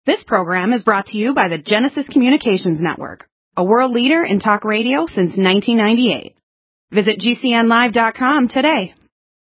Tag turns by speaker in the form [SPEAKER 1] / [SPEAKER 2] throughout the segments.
[SPEAKER 1] This program is brought to you by the Genesis Communications Network, a world leader in talk radio since 1998. Visit GCNlive.com today.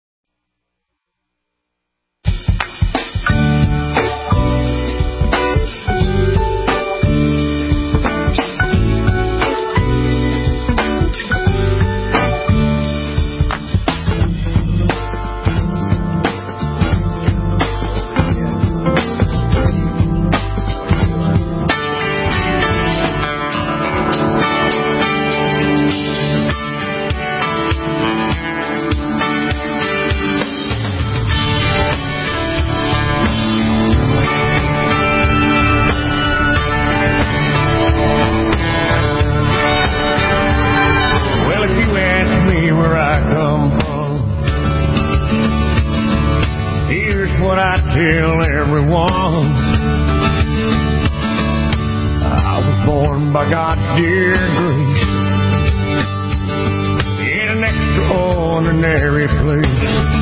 [SPEAKER 2] Tell everyone I was born by God's dear grace in an extraordinary place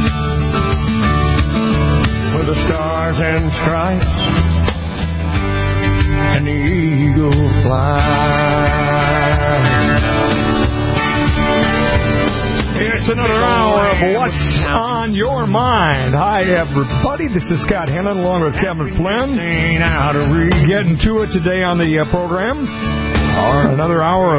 [SPEAKER 2] where the stars and stripes and the eagle fly. It's another hour of What's on Your Mind. Hi, everybody. This is Scott Hennon along with Kevin Flynn. Getting to it today on the program. Another hour of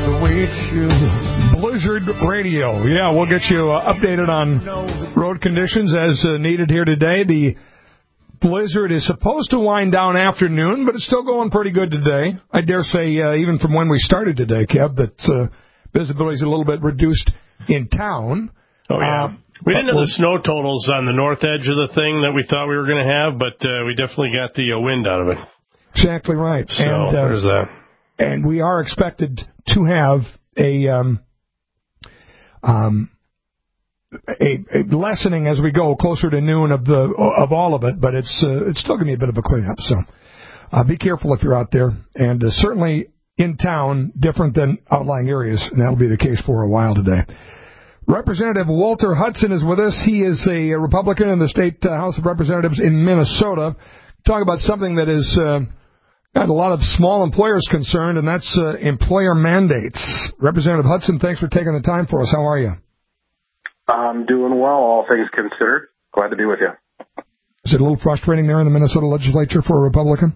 [SPEAKER 2] Blizzard Radio. Yeah, we'll get you updated on road conditions as needed here today. The blizzard is supposed to wind down afternoon, but it's still going pretty good today. I dare say, even from when we started today, Kev, that visibility is a little bit reduced in town.
[SPEAKER 3] Oh, yeah. We didn't have the snow totals on the north edge of the thing that we thought we were going to have, but we definitely got the wind out of it.
[SPEAKER 2] Exactly right.
[SPEAKER 3] So there's that.
[SPEAKER 2] And we are expected to have a lessening as we go closer to noon of all of it, but it's still going to be a bit of a cleanup. So be careful if you're out there, and certainly in town, different than outlying areas, and that'll be the case for a while today. Representative Walter Hudson is with us. He is a Republican in the State House of Representatives in Minnesota. Talk about something that is got a lot of small employers concerned, and that's employer mandates. Representative Hudson, thanks for taking the time for us. How are you?
[SPEAKER 4] I'm doing well, all things considered. Glad to be with you.
[SPEAKER 2] Is it a little frustrating there in the Minnesota legislature for a Republican?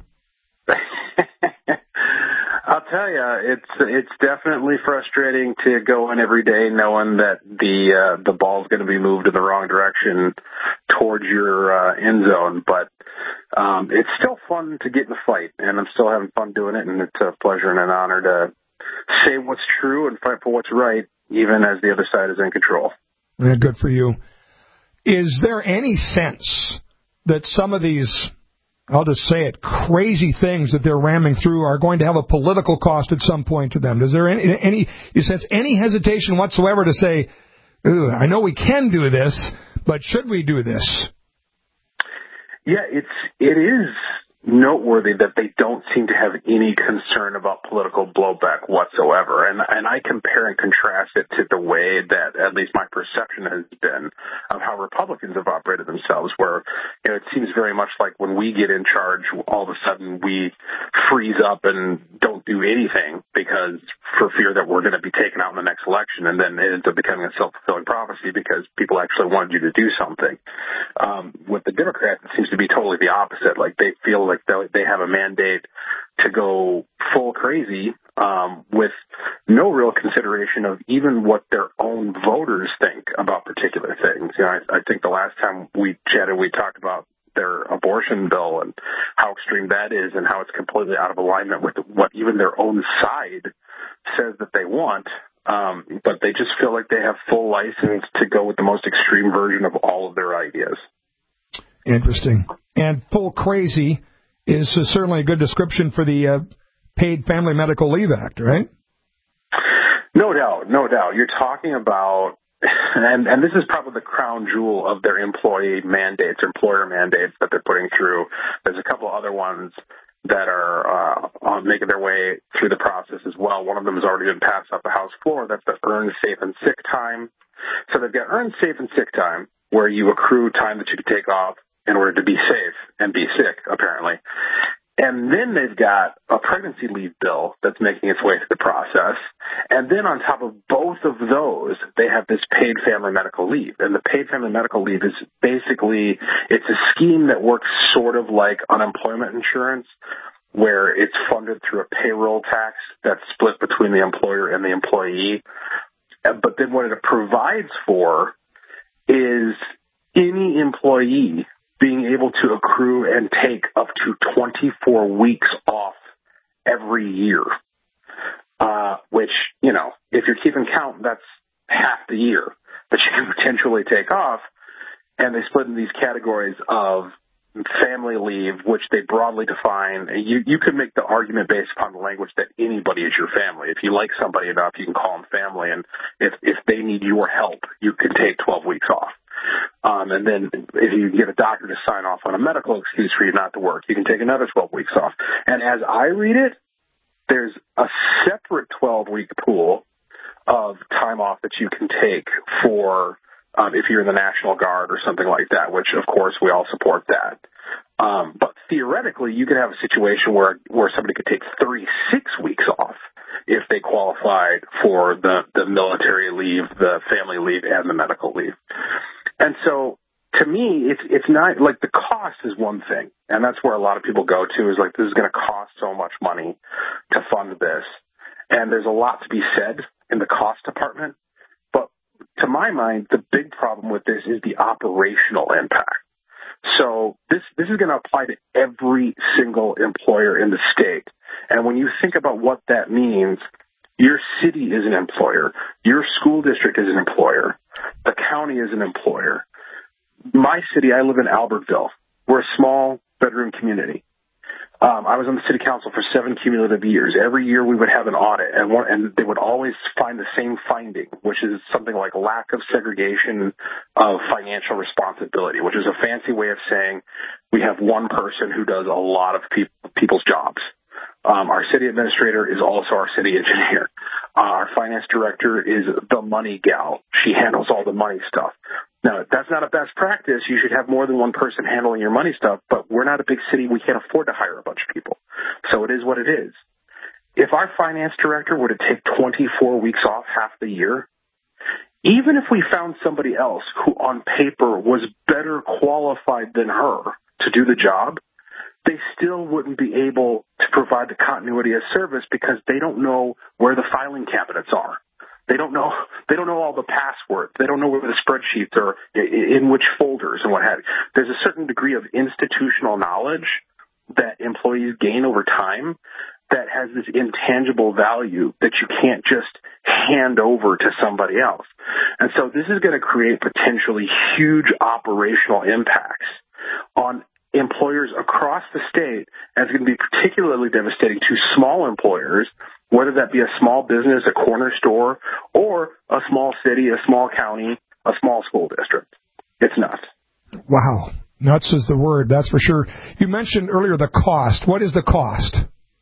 [SPEAKER 4] I'll tell you, it's definitely frustrating to go in every day knowing that the ball's going to be moved in the wrong direction towards your end zone. But it's still fun to get in the fight, and I'm still having fun doing it. And it's a pleasure and an honor to say what's true and fight for what's right, even as the other side is in control.
[SPEAKER 2] Yeah, good for you. Is there any sense that some of these, I'll just say it, crazy things that they're ramming through are going to have a political cost at some point to them? Is there any you sense any hesitation whatsoever to say, I know we can do this, but should we do this?
[SPEAKER 4] Yeah, it is noteworthy that they don't seem to have any concern about political blowback whatsoever. And I compare and contrast it to the way that at least my perception has been of how Republicans have operated themselves, where it seems very much like when we get in charge, all of a sudden we freeze up and don't do anything because for fear that we're going to be taken out in the next election, and then it ends up becoming a self-fulfilling prophecy because people actually wanted you to do something. With the Democrats, it seems to be totally the opposite. Like they feel like they have a mandate to go full crazy with no real consideration of even what their own voters think about particular things. I think the last time we chatted, we talked about their abortion bill and how extreme that is and how it's completely out of alignment with what even their own side says that they want. But they just feel like they have full license to go with the most extreme version of all of their ideas.
[SPEAKER 2] Interesting. And full crazy is certainly a good description for the Paid Family Medical Leave Act, right?
[SPEAKER 4] No doubt. You're talking about, and this is probably the crown jewel of their employee mandates, or employer mandates that they're putting through. There's a couple other ones that are making their way through the process as well. One of them has already been passed off the House floor. That's the Earned Safe and Sick Time. So they've got Earned Safe and Sick Time, where you accrue time that you can take off in order to be safe and be sick, apparently. And then they've got a pregnancy leave bill that's making its way through the process. And then on top of both of those, they have this paid family medical leave. And the paid family medical leave is basically, it's a scheme that works sort of like unemployment insurance, where it's funded through a payroll tax that's split between the employer and the employee. But then what it provides for is any employee being able to accrue and take up to 24 weeks off every year, which, you know, if you're keeping count, that's half the year that you can potentially take off. And they split in these categories of family leave, which they broadly define. You could make the argument based upon the language that anybody is your family. If you like somebody enough, you can call them family. And if they need your help, you can take 12 weeks off. And then if you get a doctor to sign off on a medical excuse for you not to work, you can take another 12 weeks off. And as I read it, there's a separate 12-week pool of time off that you can take for if you're in the National Guard or something like that, which, of course, we all support that. But theoretically, you could have a situation where somebody could take 36 weeks off if they qualified for the military leave, the family leave, and the medical leave. And so, to me, it's not like the cost is one thing, and that's where a lot of people go to is like, this is going to cost so much money to fund this. And there's a lot to be said in the cost department. But to my mind, the big problem with this is the operational impact. So this is going to apply to every single employer in the state. And when you think about what that means, your city is an employer. Your school district is an employer. The county is an employer. My city, I live in Albertville. We're a small bedroom community. I was on the city council for 7 cumulative years. Every year we would have an audit, and they would always find the same finding, which is something like lack of segregation of financial responsibility, which is a fancy way of saying we have one person who does a lot of people's jobs. Our city administrator is also our city engineer. Our finance director is the money gal. She handles all the money stuff. Now, that's not a best practice. You should have more than one person handling your money stuff, but we're not a big city. We can't afford to hire a bunch of people. So it is what it is. If our finance director were to take 24 weeks off half the year, even if we found somebody else who on paper was better qualified than her to do the job, they still wouldn't be able to provide the continuity of service because they don't know where the filing cabinets are. They don't know all the passwords. They don't know where the spreadsheets are, in which folders and what have you. There's a certain degree of institutional knowledge that employees gain over time that has this intangible value that you can't just hand over to somebody else. And so this is going to create potentially huge operational impacts on employers across the state, and it's going to be particularly devastating to small employers, whether that be a small business, a corner store, or a small city, a small county, a small school district. It's nuts.
[SPEAKER 2] Wow. Nuts is the word, that's for sure. You mentioned earlier the cost. What is the cost?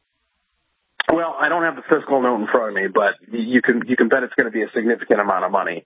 [SPEAKER 4] Well, I don't have the fiscal note in front of me, but you can bet it's going to be a significant amount of money.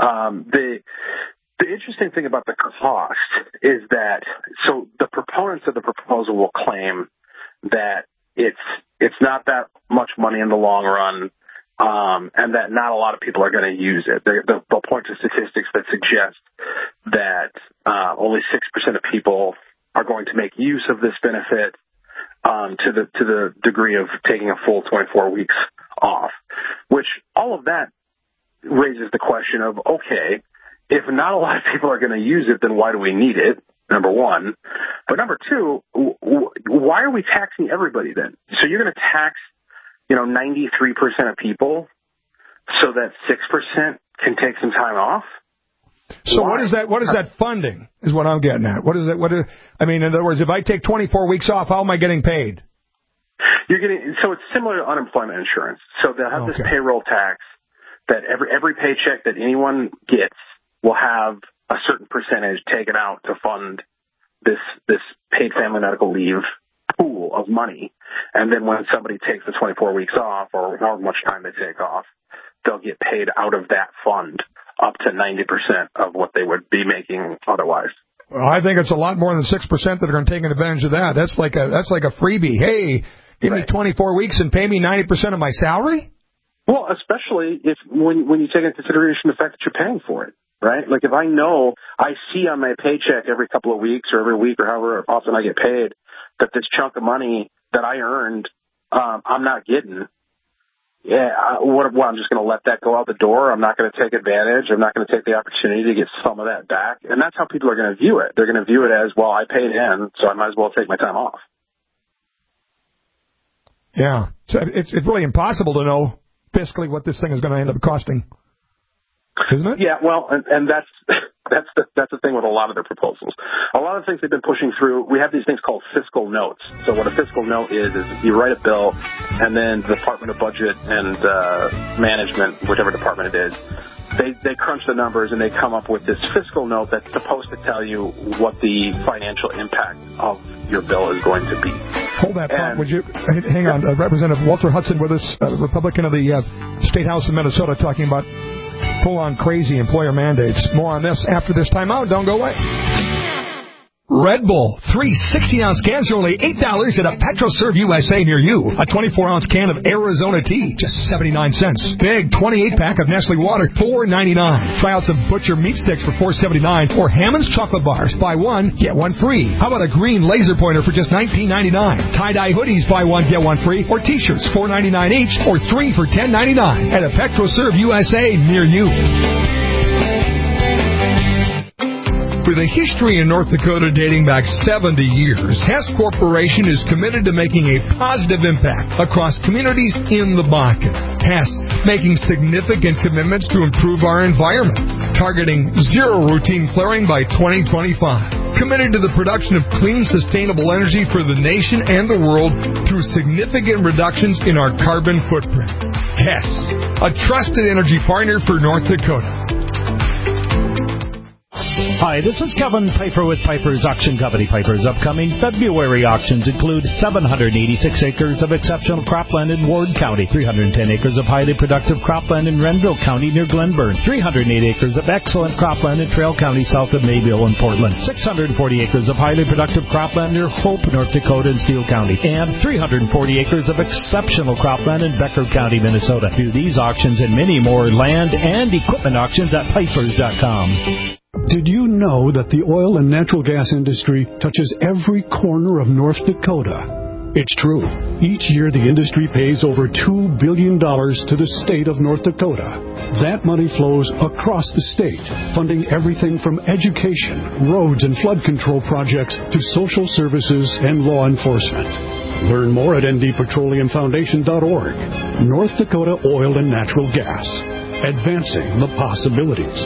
[SPEAKER 4] The interesting thing about the cost is that, so the proponents of the proposal will claim that it's not that much money in the long run, and that not a lot of people are going to use it. They'll point to statistics that suggest that only 6% of people are going to make use of this benefit to the degree of taking a full 24 weeks off, which all of that raises the question of, okay, if not a lot of people are going to use it, then why do we need it? Number one. But number two, why are we taxing everybody then? So you're going to tax, 93% of people so that 6% can take some time off?
[SPEAKER 2] So why? What is that funding is what I'm getting at. In other words, if I take 24 weeks off, how am I getting paid?
[SPEAKER 4] So it's similar to unemployment insurance. So they'll have this payroll tax that every paycheck that anyone gets will have a certain percentage taken out to fund this paid family medical leave pool of money. And then when somebody takes the 24 weeks off or however much time they take off, they'll get paid out of that fund up to 90% of what they would be making otherwise.
[SPEAKER 2] Well, I think it's a lot more than 6% that are going to take advantage of that. That's like a freebie. Hey, give me 24 weeks and pay me 90% of my salary?
[SPEAKER 4] Well, especially when you take into consideration the fact that you're paying for it, right? Like if I know I see on my paycheck every couple of weeks or every week or however often I get paid that this chunk of money that I earned, I'm not getting. Yeah, I'm just going to let that go out the door. I'm not going to take advantage. I'm not going to take the opportunity to get some of that back. And that's how people are going to view it. They're going to view it as, well, I paid in, so I might as well take my time off.
[SPEAKER 2] Yeah. So it's really impossible to know fiscally what this thing is going to end up costing, isn't it?
[SPEAKER 4] Yeah, well, and that's the thing with a lot of their proposals. A lot of things they've been pushing through, we have these things called fiscal notes. So what a fiscal note is you write a bill, and then the Department of Budget and Management, whichever department it is, they crunch the numbers and they come up with this fiscal note that's supposed to tell you what the financial impact of your bill is going to be.
[SPEAKER 2] Hold that thought, would you? Hang on. Representative Walter Hudson with us, Republican of the State House of Minnesota, talking about full-on crazy employer mandates. More on this after this timeout. Don't go away. Red Bull, 3 60-ounce cans are only $8 at a PetroServe USA near you. A 24-ounce can of Arizona tea, just 79 cents. Big 28-pack of Nestle Water, $4.99. Try out some Butcher meat sticks for $4.79, or Hammond's chocolate bars. Buy one, get one free. How about a green laser pointer for just $19.99? Tie-dye hoodies, buy one, get one free, or T-shirts, $4.99 each, or 3 for $10.99 at a PetroServe USA near you. With a history in North Dakota dating back 70 years, Hess Corporation is committed to making a positive impact across communities in the Bakken. Hess making significant commitments to improve our environment, targeting zero routine flaring by 2025. Committed to the production of clean, sustainable energy for the nation and the world through significant reductions in our carbon footprint. Hess, a trusted energy partner for North Dakota.
[SPEAKER 5] Hi, this is Kevin Piper with Piper's Auction Company. Piper's upcoming February auctions include 786 acres of exceptional cropland in Ward County, 310 acres of highly productive cropland in Renville County near Glenburn, 308 acres of excellent cropland in Trail County south of Mayville and Portland, 640 acres of highly productive cropland near Hope, North Dakota and Steele County, and 340 acres of exceptional cropland in Becker County, Minnesota. View these auctions and many more land and equipment auctions at Pipers.com.
[SPEAKER 6] Did you know that the oil and natural gas industry touches every corner of North Dakota? It's true. Each year the industry pays over $2 billion to the state of North Dakota. That money flows across the state, funding everything from education, roads and flood control projects to social services and law enforcement. Learn more at ndpetroleumfoundation.org. North Dakota Oil and Natural Gas. Advancing the possibilities.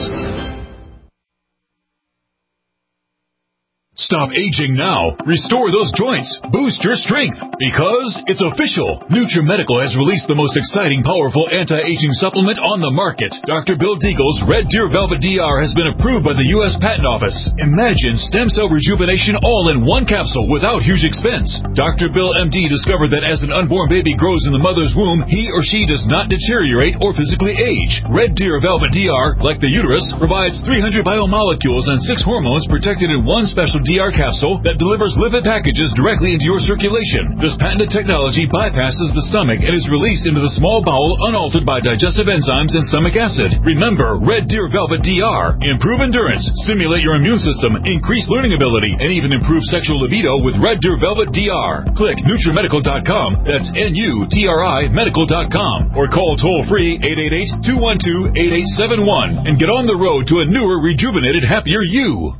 [SPEAKER 7] Stop aging now. Restore those joints. Boost your strength. Because it's official. NutriMedical has released the most exciting, powerful anti-aging supplement on the market. Dr. Bill Deagle's Red Deer Velvet DR has been approved by the U.S. Patent Office. Imagine stem cell rejuvenation all in one capsule without huge expense. Dr. Bill MD discovered that as an unborn baby grows in the mother's womb, he or she does not deteriorate or physically age. Red Deer Velvet DR, like the uterus, provides 300 biomolecules and 6 hormones protected in one special DR capsule that delivers lipid packages directly into your circulation. This patented technology bypasses the stomach and is released into the small bowel unaltered by digestive enzymes and stomach acid. Remember, Red Deer Velvet DR. Improve endurance, stimulate your immune system, increase learning ability, and even improve sexual libido with Red Deer Velvet DR. Click NutriMedical.com, that's NUTRI Medical.com, or call toll-free 888-212-8871 and get on the road to a newer, rejuvenated, happier you.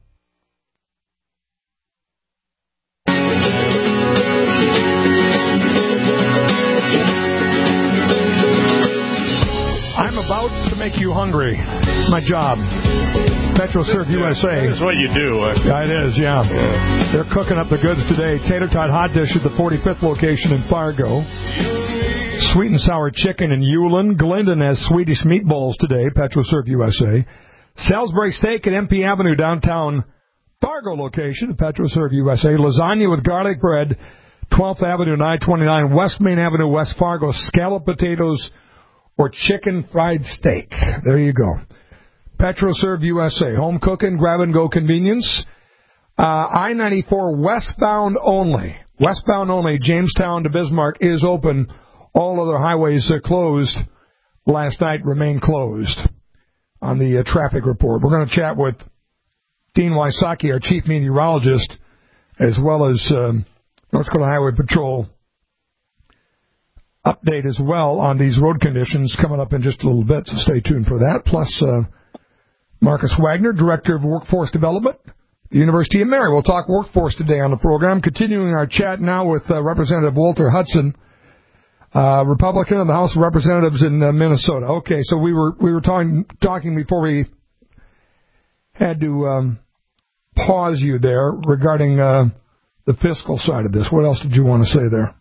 [SPEAKER 2] I'm about to make you hungry. It's my job. PetroServe USA.
[SPEAKER 3] That's what you do.
[SPEAKER 2] Yeah, it is, yeah. They're cooking up the goods today. Tater tot hot dish at the 45th location in Fargo. Sweet and sour chicken in Ulen. Glendon has Swedish meatballs today. PetroServe USA. Salisbury steak at MP Avenue downtown Fargo location. PetroServe USA. Lasagna with garlic bread. 12th Avenue and I-29. West Main Avenue, West Fargo. Scalloped potatoes or chicken fried steak. There you go. PetroServe USA, home cooking, grab-and-go convenience. I-94 westbound only. Westbound only, Jamestown to Bismarck is open. All other highways closed last night, remain closed on the traffic report. We're going to chat with Dean Wysocki, our chief meteorologist, as well as North Dakota Highway Patrol update as well on these road conditions coming up in just a little bit, so stay tuned for that. Plus, Marcus Wagner, Director of Workforce Development, the University of Mary. We'll talk workforce today on the program. Continuing our chat now with Representative Walter Hudson, Republican of the House of Representatives in Minnesota. Okay, so we were talking before we had to pause you there regarding the fiscal side of this. What else did you want to say there?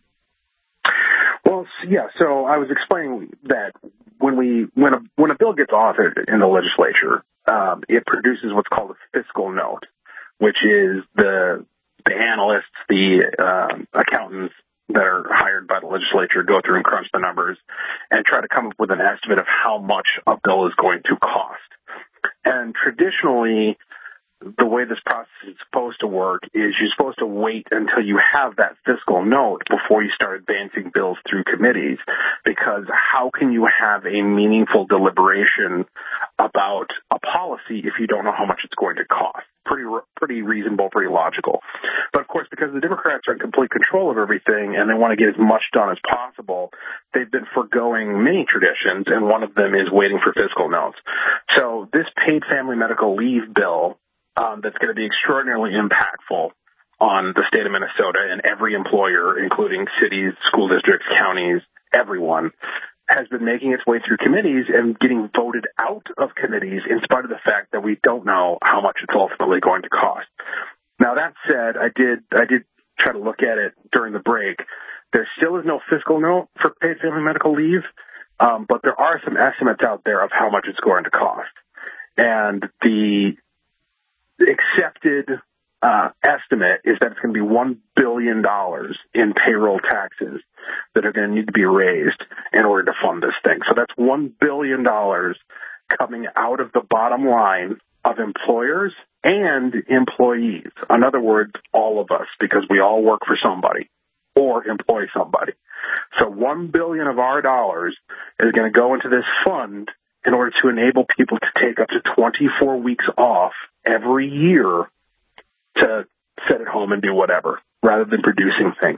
[SPEAKER 4] Well, yeah. So I was explaining that when a bill gets authored in the legislature, it produces what's called a fiscal note, which is the analysts, the accountants that are hired by the legislature go through and crunch the numbers and try to come up with an estimate of how much a bill is going to cost. And traditionally, the way this process is supposed to work is you're supposed to wait until you have that fiscal note before you start advancing bills through committees, because how can you have a meaningful deliberation about a policy if you don't know how much it's going to cost? Pretty reasonable, pretty logical. But of course, because the Democrats are in complete control of everything and they want to get as much done as possible, they've been forgoing many traditions, and one of them is waiting for fiscal notes. So this paid family medical leave bill, that's going to be extraordinarily impactful on the state of Minnesota and every employer, including cities, school districts, counties, everyone, has been making its way through committees and getting voted out of committees in spite of the fact that we don't know how much it's ultimately going to cost. Now, that said, I did try to look at it during the break. There still is no fiscal note for paid family medical leave, but there are some estimates out there of how much it's going to cost. And the accepted estimate is that it's going to be $1 billion in payroll taxes that are going to need to be raised in order to fund this thing. So that's $1 billion coming out of the bottom line of employers and employees. In other words, all of us, because we all work for somebody or employ somebody. So $1 billion of our dollars is going to go into this fund in order to enable people to take up to 24 weeks off every year to sit at home and do whatever, rather than producing things.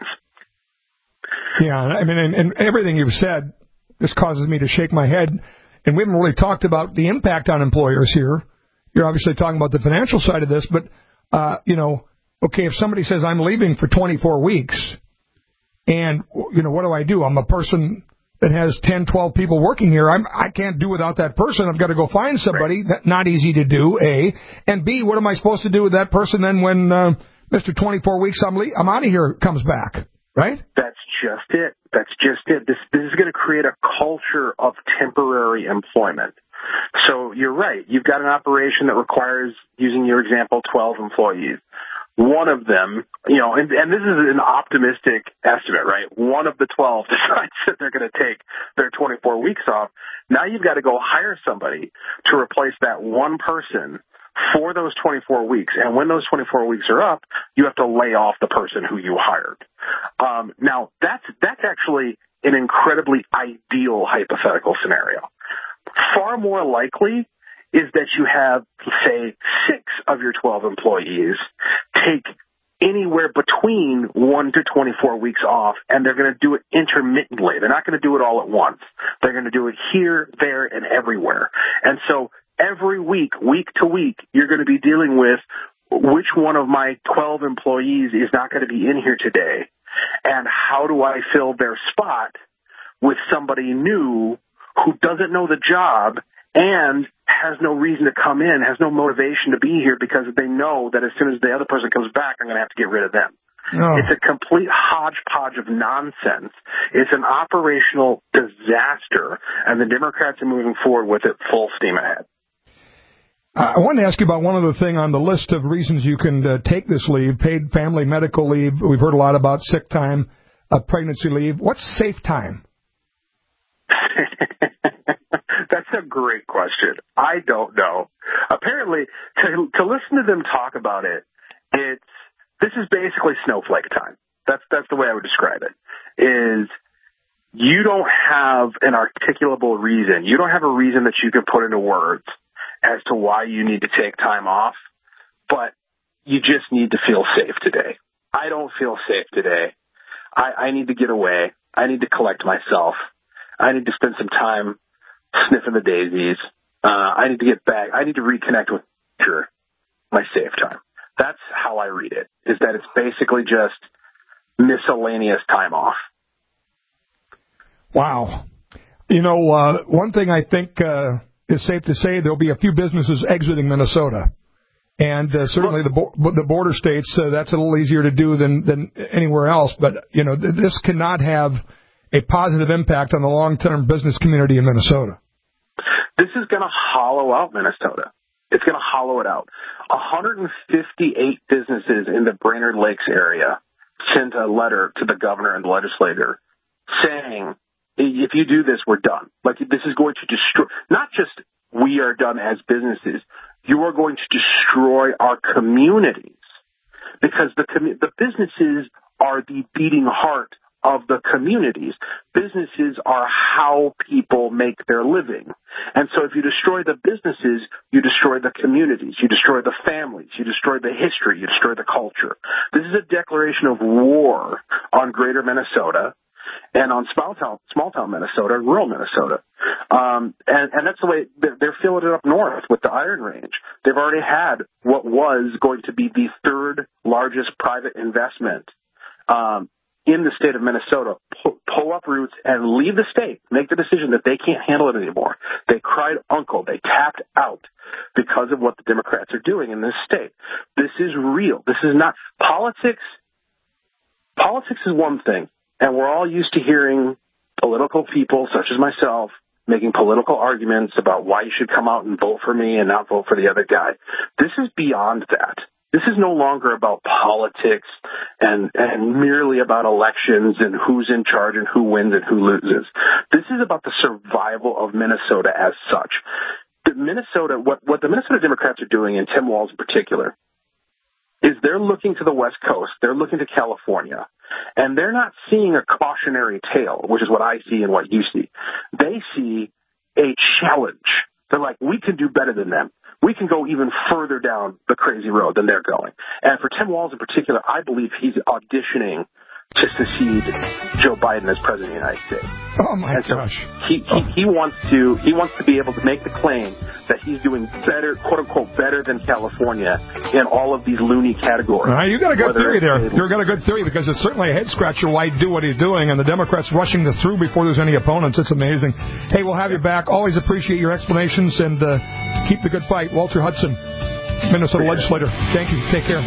[SPEAKER 2] Yeah, I mean, and everything you've said just causes me to shake my head. And we haven't really talked about the impact on employers here. You're obviously talking about the financial side of this, but, okay, if somebody says I'm leaving for 24 weeks, and, what do? I'm a person that has 10, 12 people working here. I can't do without that person. I've got to go find somebody. Right. Not easy to do, A. And B, what am I supposed to do with that person then when Mr. 24 weeks I'm out of here comes back, right? That's
[SPEAKER 4] just it. This is going to create a culture of temporary employment. So you're right. You've got an operation that requires, using your example, 12 employees. One of them, and this is an optimistic estimate, right? One of the 12 decides that they're going to take their 24 weeks off. Now you've got to go hire somebody to replace that one person for those 24 weeks. And when those 24 weeks are up, you have to lay off the person who you hired. Now that's actually an incredibly ideal hypothetical scenario. Far more likely is that you have, say, 6 of your 12 employees take anywhere between 1 to 24 weeks off, and they're going to do it intermittently. They're not going to do it all at once. They're going to do it here, there, and everywhere. And so every week to week, you're going to be dealing with which one of my 12 employees is not going to be in here today, and how do I fill their spot with somebody new who doesn't know the job and has no reason to come in, has no motivation to be here because they know that as soon as the other person comes back, I'm going to have to get rid of them. Oh. It's a complete hodgepodge of nonsense. It's an operational disaster, and the Democrats are moving forward with it full steam ahead.
[SPEAKER 2] I wanted to ask you about one other thing on the list of reasons you can take this leave, paid family medical leave. We've heard a lot about sick time, pregnancy leave. What's safe time?
[SPEAKER 4] a great question. I don't know. Apparently, to listen to them talk about it, this is basically snowflake time. That's the way I would describe it. Is you don't have an articulable reason. You don't have a reason that you can put into words as to why you need to take time off, but you just need to feel safe today. I don't feel safe today. I need to get away. I need to collect myself. I need to spend some time sniffing the daisies. I need to get back. I need to reconnect with my safe time. That's how I read it, is that it's basically just miscellaneous time off.
[SPEAKER 2] Wow. One thing I think is safe to say, there'll be a few businesses exiting Minnesota. And certainly the border states, that's a little easier to do than anywhere else. But, this cannot have a positive impact on the long-term business community in Minnesota.
[SPEAKER 4] This is going to hollow out Minnesota. It's going to hollow it out. 158 businesses in the Brainerd Lakes area sent a letter to the governor and the legislator saying, if you do this, we're done. Like, this is going to destroy, not just we are done as businesses, you are going to destroy our communities, because the businesses are the beating heart of the communities. Businesses are how people make their living. And so if you destroy the businesses, you destroy the communities, you destroy the families, you destroy the history, you destroy the culture. This is a declaration of war on greater Minnesota and on small town Minnesota, rural Minnesota. And that's the way they're filling it up north with the Iron Range. They've already had what was going to be the third largest private investment in the state of Minnesota pull up roots and leave the state, make the decision that they can't handle it anymore. They cried uncle. They tapped out because of what the Democrats are doing in this state. This is real. This is not politics. Politics is one thing, and we're all used to hearing political people such as myself making political arguments about why you should come out and vote for me and not vote for the other guy. This is beyond that. This is no longer about politics and merely about elections and who's in charge and who wins and who loses. This is about the survival of Minnesota as such. What the Minnesota Democrats are doing, and Tim Walz in particular, is they're looking to the West Coast, they're looking to California, and they're not seeing a cautionary tale, which is what I see and what you see. They see a challenge. They're like, we can do better than them. We can go even further down the crazy road than they're going. And for Tim Walz in particular, I believe he's auditioning to succeed Joe Biden as president of the United States.
[SPEAKER 2] Oh my gosh!
[SPEAKER 4] He wants to be able to make the claim that he's doing better, quote unquote, better than California in all of these loony categories.
[SPEAKER 2] You got a good theory there. You've got a good theory, because it's certainly a head scratcher why he'd do what he's doing, and the Democrats rushing through before there's any opponents. It's amazing. Hey, we'll have you back. Always appreciate your explanations, and keep the good fight. Walter Hudson, Minnesota legislator. Thank you. Take care.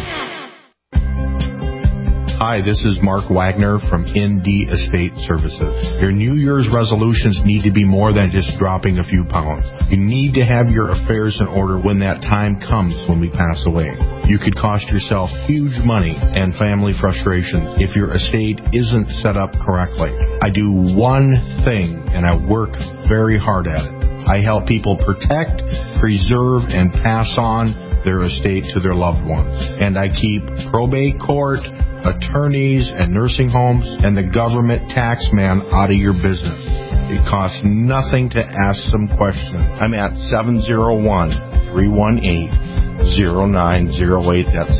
[SPEAKER 8] Hi, this is Mark Wagner from ND Estate Services. Your New Year's resolutions need to be more than just dropping a few pounds. You need to have your affairs in order when that time comes when we pass away. You could cost yourself huge money and family frustrations if your estate isn't set up correctly. I do one thing, and I work very hard at it. I help people protect, preserve, and pass on their estate to their loved ones. And I keep probate court, attorneys, and nursing homes, and the government tax man out of your business. It costs nothing to ask some questions. I'm at 701-318-0908. That's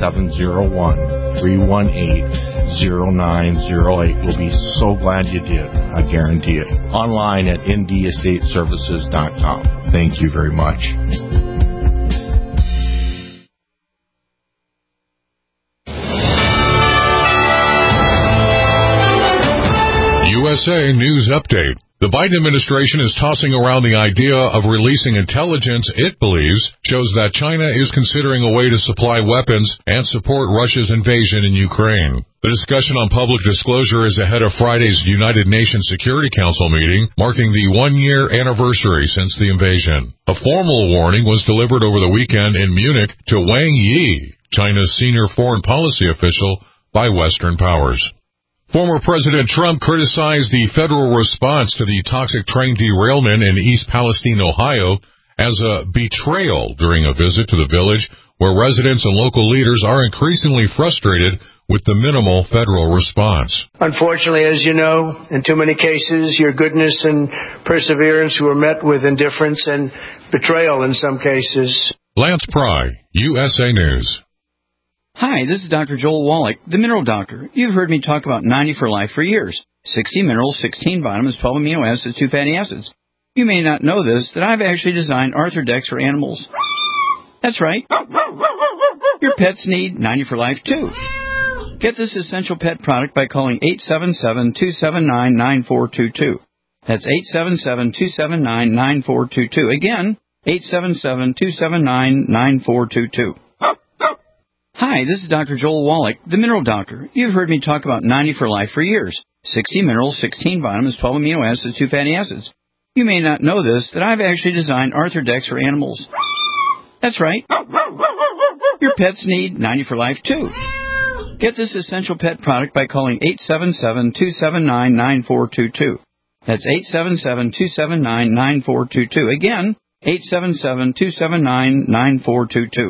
[SPEAKER 8] 701-318-0908. You'll be so glad you did. I guarantee it. Online at ndestateservices.com. Thank you very much.
[SPEAKER 9] USA News Update. The Biden administration is tossing around the idea of releasing intelligence it believes shows that China is considering a way to supply weapons and support Russia's invasion in Ukraine. The discussion on public disclosure is ahead of Friday's United Nations Security Council meeting, marking the one-year anniversary since the invasion. A formal warning was delivered over the weekend in Munich to Wang Yi, China's senior foreign policy official, by Western powers. Former President Trump criticized the federal response to the toxic train derailment in East Palestine, Ohio, as a betrayal during a visit to the village where residents and local leaders are increasingly frustrated with the minimal federal response.
[SPEAKER 10] Unfortunately, as you know, in too many cases, your goodness and perseverance were met with indifference and betrayal in some cases.
[SPEAKER 9] Lance Pry, USA News.
[SPEAKER 11] Hi, this is Dr. Joel Wallach, the Mineral Doctor. You've heard me talk about 90 for Life for years. 60 minerals, 16 vitamins, 12 amino acids, 2 fatty acids. You may not know this, that I've actually designed Arthrodex for animals. That's right. Your pets need 90 for Life, too. Get this essential pet product by calling 877-279-9422. That's 877-279-9422. Again, 877-279-9422. Hi, this is Dr. Joel Wallach, the Mineral Doctor. You've heard me talk about 90 for Life for years. 60 minerals, 16 vitamins, 12 amino acids, 2 fatty acids. You may not know this, that I've actually designed Arthrodex for animals. That's right. Your pets need 90 for Life, too. Get this essential pet product by calling 877-279-9422. That's 877-279-9422. Again, 877-279-9422.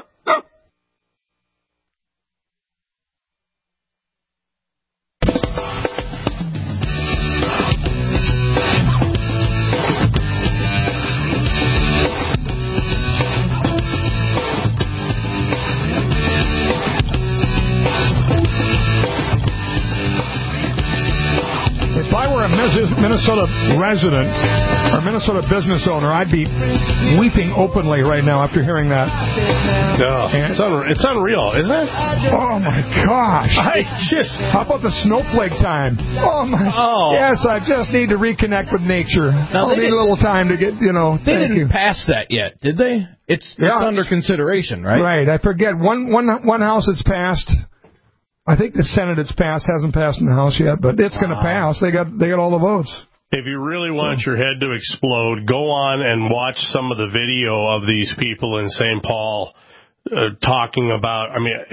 [SPEAKER 2] Minnesota resident or Minnesota business owner, I'd be weeping openly right now after hearing that.
[SPEAKER 3] Yeah, it's unreal, isn't it?
[SPEAKER 2] Oh my gosh! How about the snowflake time? Yes, I just need to reconnect with nature.
[SPEAKER 12] Now,
[SPEAKER 2] I'll need a little time to get,
[SPEAKER 12] They didn't pass that yet, did they? It's under consideration, right?
[SPEAKER 2] Right. I forget one house it's passed. I think the Senate it's passed hasn't passed in the House yet, but it's going to pass. They got all the votes.
[SPEAKER 3] If you really want your head to explode, go on and watch some of the video of these people in St. Paul talking about. I mean,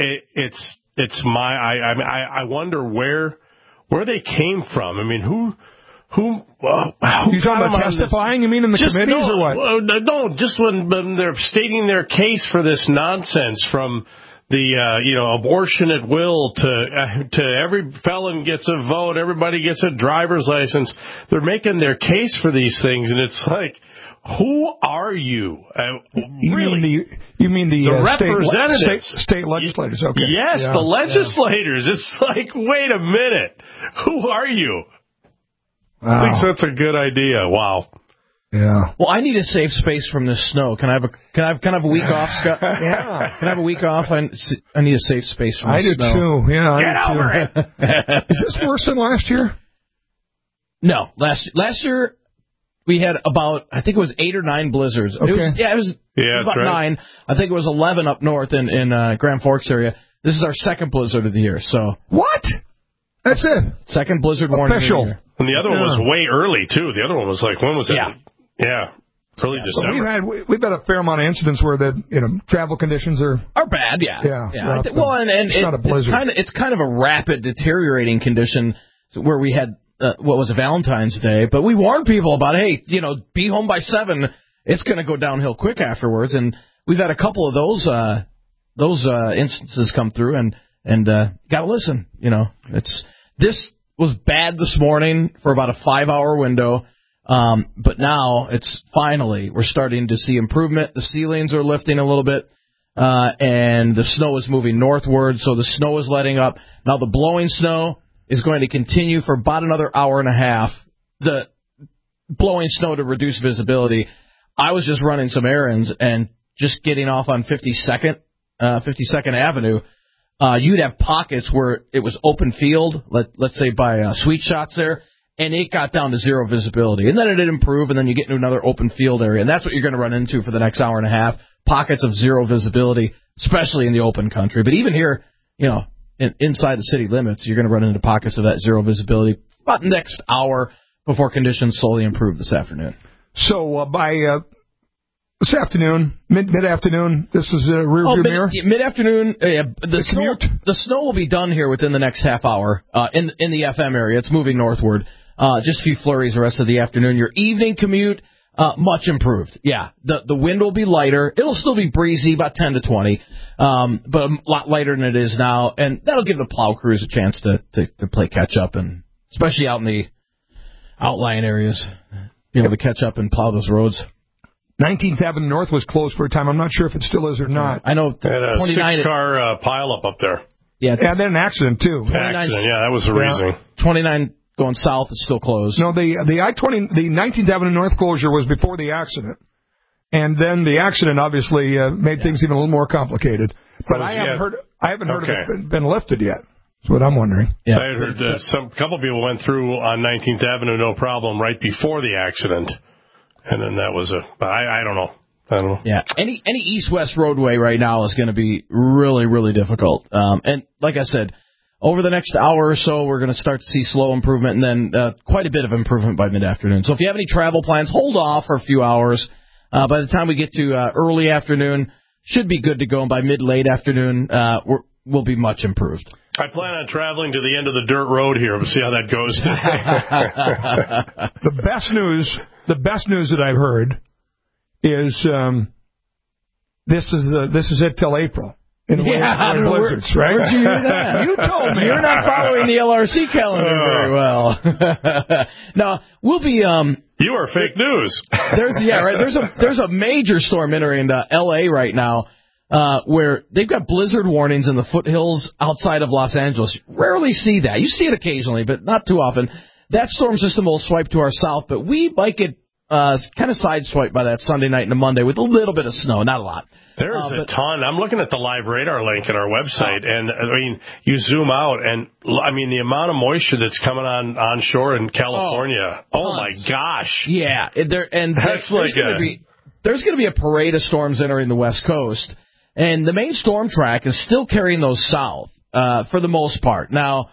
[SPEAKER 3] I wonder where they came from. I mean, who
[SPEAKER 2] you talking about testifying? You mean in the committees or what?
[SPEAKER 3] No, just when they're stating their case for this nonsense from. The abortion at will to every felon gets a vote, everybody gets a driver's license. They're making their case for these things, and it's like, who are you? Really?
[SPEAKER 2] You mean the
[SPEAKER 3] representatives,
[SPEAKER 2] state legislators? Okay.
[SPEAKER 3] Yes, the legislators. Yeah. It's like, wait a minute, who are you? Wow. I think that's a good idea. Wow.
[SPEAKER 2] Yeah.
[SPEAKER 12] Well, I need a safe space from this snow. Can I have a week off, Scott?
[SPEAKER 2] Yeah.
[SPEAKER 12] Can I have a week off? I need a safe space from this snow.
[SPEAKER 2] I do too. Yeah.
[SPEAKER 3] Get over it.
[SPEAKER 2] Is this worse than last year?
[SPEAKER 12] No. Last year we had about, I think it was 8 or 9 blizzards.
[SPEAKER 2] Okay.
[SPEAKER 12] It was about 9. I think it was 11 up north in Grand Forks area. This is our second blizzard of the year. So
[SPEAKER 2] what? That's it.
[SPEAKER 12] Second blizzard warning of the year.
[SPEAKER 3] And the other one was way early too. The other one was like, when was it? Yeah. Early December.
[SPEAKER 2] So we've had a fair amount of incidents where the travel conditions are
[SPEAKER 12] bad. Yeah.
[SPEAKER 2] Well,
[SPEAKER 12] and
[SPEAKER 2] it's not a blizzard.
[SPEAKER 12] It's kind of a rapid deteriorating condition where we had what was a Valentine's Day, but we warned people about, hey, be home by 7. It's going to go downhill quick afterwards, and we've had a couple of those instances come through, and got to listen. This was bad this morning for about a 5-hour window. But now we're starting to see improvement. The sea lanes are lifting a little bit, and the snow is moving northward, so the snow is letting up. Now the blowing snow is going to continue for about another hour and a half. The blowing snow to reduce visibility. I was just running some errands and just getting off on 52nd Avenue. You'd have pockets where it was open field, let's say by Sweet Shots there, and it got down to 0 visibility. And then it did improve, and then you get into another open field area. And that's what you're going to run into for the next hour and a half, pockets of 0 visibility, especially in the open country. But even here, inside the city limits, you're going to run into pockets of that 0 visibility about the next hour before conditions slowly improve this afternoon.
[SPEAKER 2] So by This afternoon, mid-afternoon, this is a rearview mirror?
[SPEAKER 12] Mid-afternoon, the snow will be done here within the next half hour in the FM area. It's moving northward. Just a few flurries the rest of the afternoon. Your evening commute, much improved. Yeah, the wind will be lighter. It'll still be breezy, about 10 to 20, but a lot lighter than it is now. And that'll give the plow crews a chance to play catch-up, and especially out in the outlying areas, be able to catch up and plow those roads.
[SPEAKER 2] 19th Avenue North was closed for a time. I'm not sure if it still is or not.
[SPEAKER 12] I know.
[SPEAKER 3] Had a 6-car pileup up there.
[SPEAKER 12] Yeah,
[SPEAKER 2] then an accident, too.
[SPEAKER 3] Accident, yeah, that was the reason.
[SPEAKER 12] 29 going south is still closed.
[SPEAKER 2] No, the 19th Avenue North closure was before the accident. And then the accident obviously made things even a little more complicated. But I haven't heard if it's been lifted yet. That's what I'm wondering.
[SPEAKER 3] Yeah. I heard a couple people went through on 19th Avenue, no problem, right before the accident. And then that was I don't know.
[SPEAKER 12] Yeah, any east-west roadway right now is going to be really, really difficult. And like I said, over the next hour or so, we're going to start to see slow improvement and then quite a bit of improvement by mid-afternoon. So if you have any travel plans, hold off for a few hours. By the time we get to early afternoon, should be good to go. And by mid-late afternoon, we'll be much improved.
[SPEAKER 3] I plan on traveling to the end of the dirt road here. We'll see how that goes today.
[SPEAKER 2] The best news that I've heard is this is it till April. Blizzards, right?
[SPEAKER 12] Where'd you hear that?
[SPEAKER 2] You told me.
[SPEAKER 12] You're not following the LRC calendar very well. No, we'll be.
[SPEAKER 3] You are fake news.
[SPEAKER 12] There's a major storm entering L.A. right now. Where they've got blizzard warnings in the foothills outside of Los Angeles. Rarely see that. You see it occasionally, but not too often. That storm system will swipe to our south, but we might get kind of sideswiped by that Sunday night and a Monday with a little bit of snow, not a lot.
[SPEAKER 3] There's a ton. I'm looking at the live radar link at our website, and I mean, you zoom out, and I mean the amount of moisture that's coming onshore in California. Oh my gosh!
[SPEAKER 12] Yeah, there's going to be a parade of storms entering the West Coast. And the main storm track is still carrying those south for the most part. Now,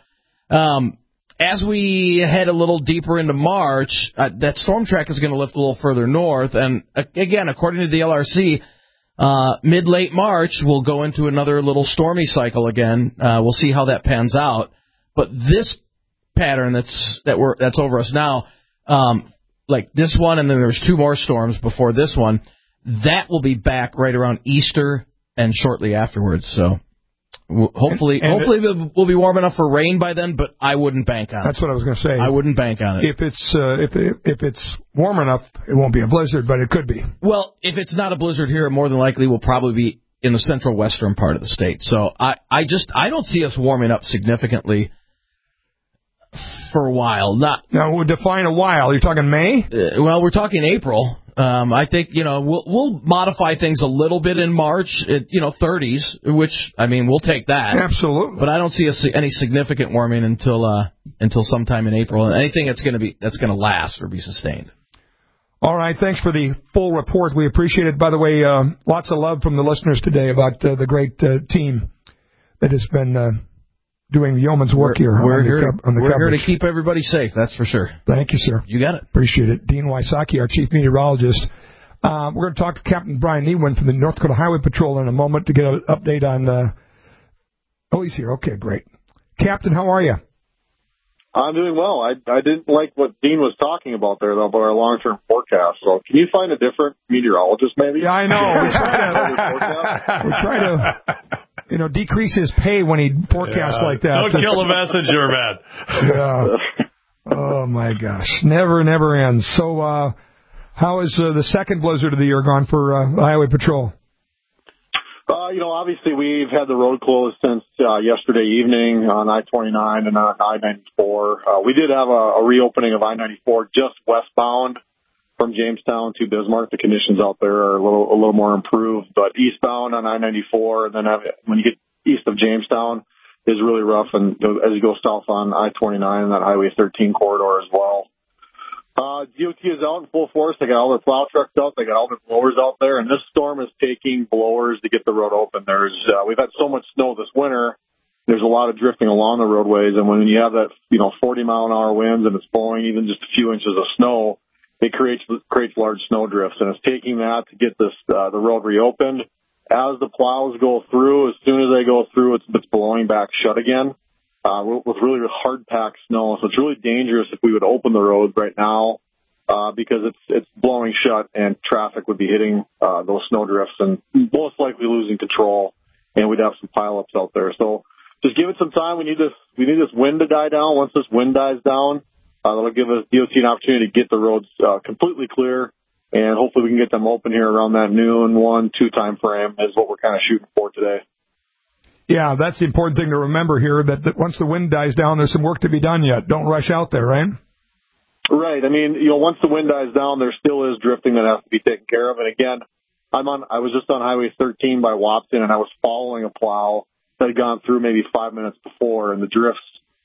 [SPEAKER 12] as we head a little deeper into March, that storm track is going to lift a little further north. And, again, according to the LRC, mid-late March, we'll go into another little stormy cycle again. We'll see how that pans out. But this pattern that's over us now, like this one, and then there's 2 more storms before this one, that will be back right around Easter and shortly afterwards. So hopefully we'll be warm enough for rain by then, but I wouldn't bank on it.
[SPEAKER 2] That's what I was going to say.
[SPEAKER 12] I wouldn't bank on it.
[SPEAKER 2] If it's warm enough, it won't be a blizzard, but it could be.
[SPEAKER 12] Well, if it's not a blizzard here, it more than likely will probably be in the central western part of the state. So I don't see us warming up significantly for a while.
[SPEAKER 2] Now, we'll define a while. You're talking May?
[SPEAKER 12] Well, we're talking April. I think, we'll modify things a little bit in March, 30s, which, I mean, we'll take that.
[SPEAKER 2] Absolutely.
[SPEAKER 12] But I don't see any significant warming until sometime in April. And anything that's going to last or be sustained.
[SPEAKER 2] All right. Thanks for the full report. We appreciate it. By the way, lots of love from the listeners today about the great team that has been doing the yeoman's work here.
[SPEAKER 12] We're here to keep everybody safe, that's for sure.
[SPEAKER 2] Thank you, sir.
[SPEAKER 12] You got it.
[SPEAKER 2] Appreciate it. Dean Wysocki, our chief meteorologist. We're going to talk to Captain Brian Newman from the North Dakota Highway Patrol in a moment to get an update on... he's here. Okay, great. Captain, how are you?
[SPEAKER 13] I'm doing well. I didn't like what Dean was talking about there, though, about our long-term forecast. So can you find a different meteorologist, maybe?
[SPEAKER 2] Yeah, I know. We try to decrease his pay when he forecasts like that.
[SPEAKER 3] Don't kill the messenger, man.
[SPEAKER 2] Yeah. Oh, my gosh. Never ends. So how is the second blizzard of the year gone for Highway Patrol?
[SPEAKER 13] Obviously we've had the road closed since yesterday evening on I-29 and on I-94. We did have a reopening of I-94 just westbound from Jamestown to Bismarck. The conditions out there are a little more improved, but eastbound on I-94, and then when you get east of Jamestown is really rough, and as you go south on I-29 and that Highway 13 corridor as well. DOT is out in full force. They got all their plow trucks out. They got all their blowers out there, and this storm is taking blowers to get the road open. We've had so much snow this winter. There's a lot of drifting along the roadways, and when you have that 40-mile-an-hour winds and it's blowing even just a few inches of snow, it creates large snow drifts, and it's taking that to get this the road reopened. As the plows go through, as soon as they go through, it's blowing back shut again with really hard packed snow. So it's really dangerous if we would open the roads right now because it's blowing shut and traffic would be hitting those snow drifts and most likely losing control, and we'd have some pileups out there. So just give it some time. We need this wind to die down. Once this wind dies down, that'll give us DOT an opportunity to get the roads completely clear. And hopefully we can get them open here around that noon, 1-2 time frame is what we're kind of shooting for today.
[SPEAKER 2] Yeah, that's the important thing to remember here, that once the wind dies down, there's some work to be done yet. Don't rush out there, right?
[SPEAKER 13] Right. I mean, once the wind dies down, there still is drifting that has to be taken care of. And again, I was just on Highway 13 by Wapton, and I was following a plow that had gone through maybe 5 minutes before, and the drifts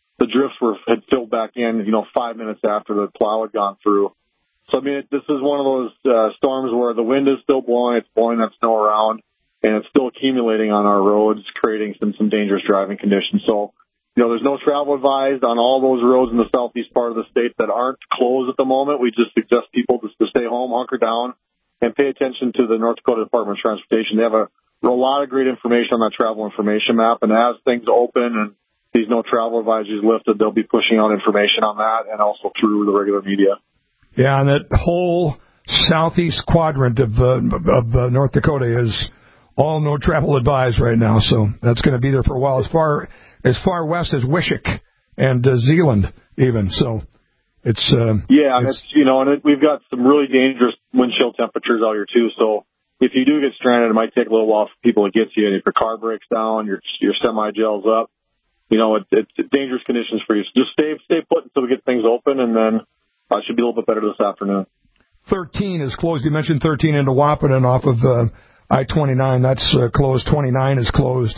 [SPEAKER 13] had filled back in, 5 minutes after the plow had gone through. So, I mean, this is one of those storms where the wind is still blowing, it's blowing that snow around, and it's still accumulating on our roads, creating some dangerous driving conditions. So, there's no travel advised on all those roads in the southeast part of the state that aren't closed at the moment. We just suggest people to stay home, hunker down, and pay attention to the North Dakota Department of Transportation. They have a lot of great information on that travel information map, and as things open and these no travel advisories lifted, they'll be pushing out information on that and also through the regular media.
[SPEAKER 2] Yeah, and that whole southeast quadrant of North Dakota is all no travel advised right now, so that's going to be there for a while. As far west as Wishick and Zeeland, even. So it's and we've got some really dangerous wind chill temperatures out here too. So if you do get stranded, it might take a little while for people to get to you. And if your car breaks down, your semi gels up, it's dangerous conditions for you. So just stay put until we get things open, and then. Should be a little bit better this afternoon. 13 is closed. You mentioned 13 into Wahpeton off of I-29. That's closed. 29 is closed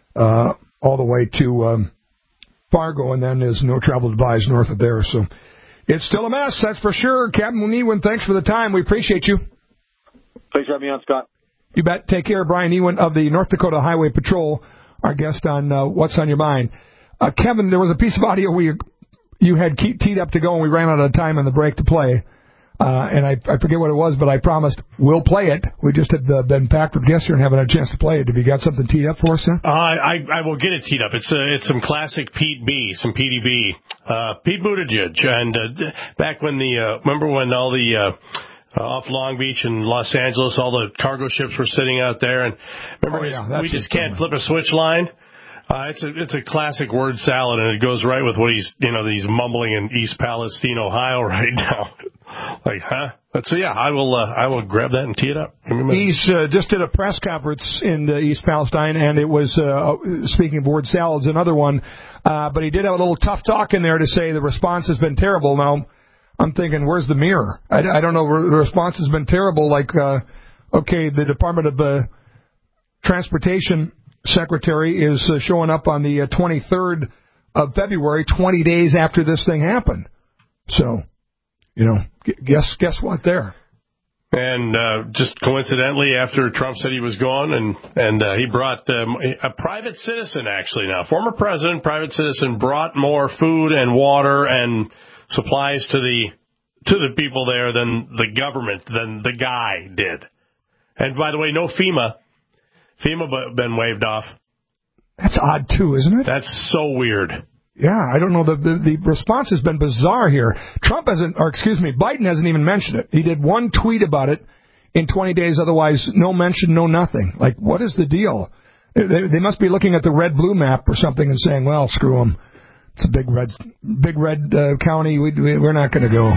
[SPEAKER 2] all the way to Fargo, and then there's no travel advised north of there. So it's still a mess, that's for sure. Captain Ewan, thanks for the time. We appreciate you.
[SPEAKER 13] Thanks for having me on, Scott.
[SPEAKER 2] You bet. Take care. Brian Ewan of the North Dakota Highway Patrol, our guest on What's on Your Mind. Kevin, there was a piece of audio you had teed up to go, and we ran out of time in the break to play. And I forget what it was, but I promised we'll play it. We just had been packed with guests here and haven't had a chance to play it. Have you got something teed up for us, sir?
[SPEAKER 3] I will get it teed up. It's some classic Pete B, some PDB. Pete Buttigieg. And back when remember when all the off Long Beach and Los Angeles, all the cargo ships were sitting out there, and remember we just can't flip a switch line? It's a classic word salad, and it goes right with what he's mumbling in East Palestine, Ohio right now. Like, huh? So yeah, I will grab that and tee it up.
[SPEAKER 2] He's just did a press conference in East Palestine, and it was speaking of word salads, another one. But he did have a little tough talk in there to say the response has been terrible. Now, I'm thinking, where's the mirror? I don't know. The response has been terrible. Like, okay, the Department of Transportation Secretary is showing up on the 23rd of February, 20 days after this thing happened. So, guess what there?
[SPEAKER 3] And just coincidentally, after Trump said he was gone, and he brought a private citizen, actually now, former president, private citizen, brought more food and water and supplies to the people there than the government, than the guy did. And by the way, no FEMA been waved off.
[SPEAKER 2] That's odd, too, isn't it?
[SPEAKER 3] That's so weird.
[SPEAKER 2] Yeah, I don't know. The response has been bizarre here. Biden hasn't even mentioned it. He did one tweet about it in 20 days. Otherwise, no mention, no nothing. Like, what is the deal? They must be looking at the red-blue map or something and saying, well, screw them. It's a big red county. We're not going to go,